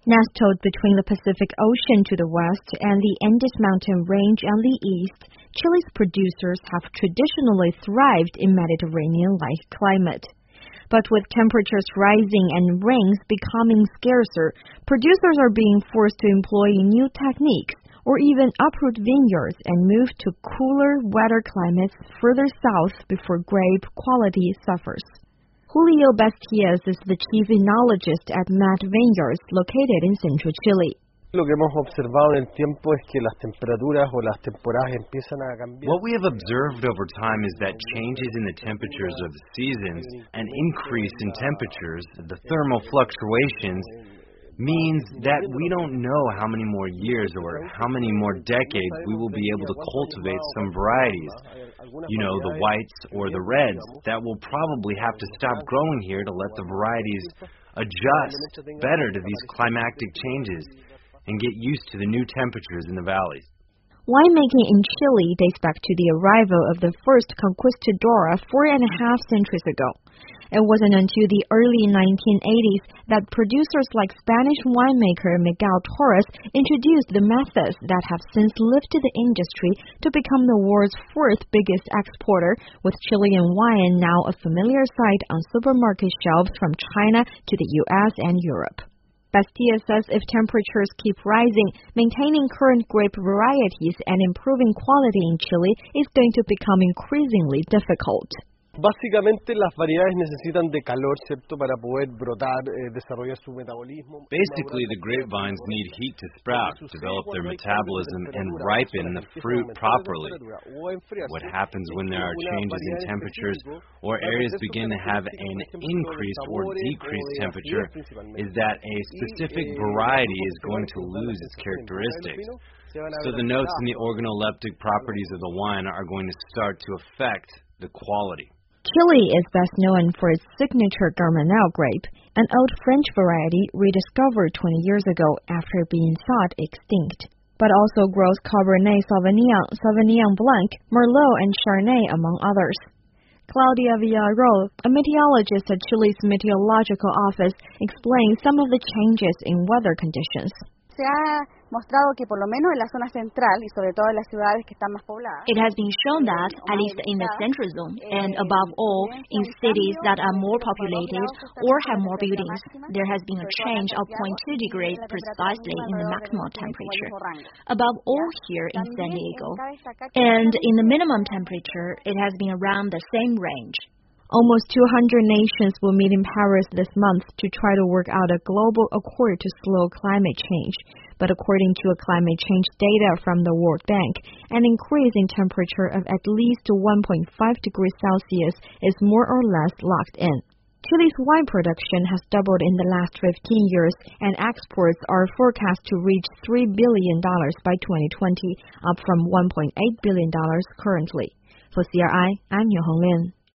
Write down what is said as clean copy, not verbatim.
Nestled between the Pacific Ocean to the west and the Andes Mountain Range on the east, Chile's producers have traditionally thrived in Mediterranean-like climate. But with temperatures rising and rains becoming scarcer, producers are being forced to employ new techniques or even uproot vineyards and move to cooler, wetter climates further south before grape quality suffers. Julio Bastidas is the chief enologist at Matt Vineyards, located in central Chile. Lo que hemos observado en el tiempo es que las temperaturas o las temporadas empiezan a cambiar. What we have observed over time is that changes in the temperatures of the seasons, an increase in temperatures, the thermal fluctuations, means that we don't know how many more years or how many more decades we will be able to cultivate some varieties. You know, the whites or the reds that will probably have to stop growing here to let the varieties adjust better to these climatic changes and get used to the new temperatures in the valleys. Winemaking in Chile dates back to the arrival of the first conquistadora 4.5 centuries ago. It wasn't until the early 1980s that producers like Spanish winemaker Miguel Torres introduced the methods that have since lifted the industry to become the world's fourth biggest exporter, with Chilean wine now a familiar sight on supermarket shelves from China to the U.S. and Europe. Bastidas says if temperatures keep rising, maintaining current grape varieties and improving quality in Chile is going to become increasingly difficult. Básicamente las variedades necesitan de calor, ¿cierto?, para poder brotar, desarrollar su metabolismo. Basically, the grapevines need heat to sprout, develop their metabolism, and ripen the fruit properly. What happens when there are changes in temperatures or areas begin to have an increased or decreased temperature is that a specific variety is going to lose its characteristics. So the notes and the organoleptic properties of the wine are going to start to affect the quality. Chile is best known for its signature Garmenal grape, an old French variety rediscovered 20 years ago after being thought extinct, but also grows Cabernet Sauvignon, Sauvignon Blanc, Merlot, and Chardonnay, among others. Claudia Villarroel, a meteorologist at Chile's Meteorological Office, explains some of the changes in weather conditions. Se ha mostrado que por lo menos en la zona central y sobre todo en las ciudades que están más pobladas. It has been shown that, at least in the central zone, and above all, in cities that are more populated or have more buildings, there has been a change of 0.2 degrees precisely in the maximum temperature. Above all here in San Diego. And in the minimum temperature, it has been around the same range. Almost 200 nations will meet in Paris this month to try to work out a global accord to slow climate change. But according to a climate change data from the World Bank, an increase in temperature of at least 1.5 degrees Celsius is more or less locked in. Chile's wine production has doubled in the last 15 years, and exports are forecast to reach $3 billion by 2020, up from $1.8 billion currently. For CRI, I'm Yo Hong Lin.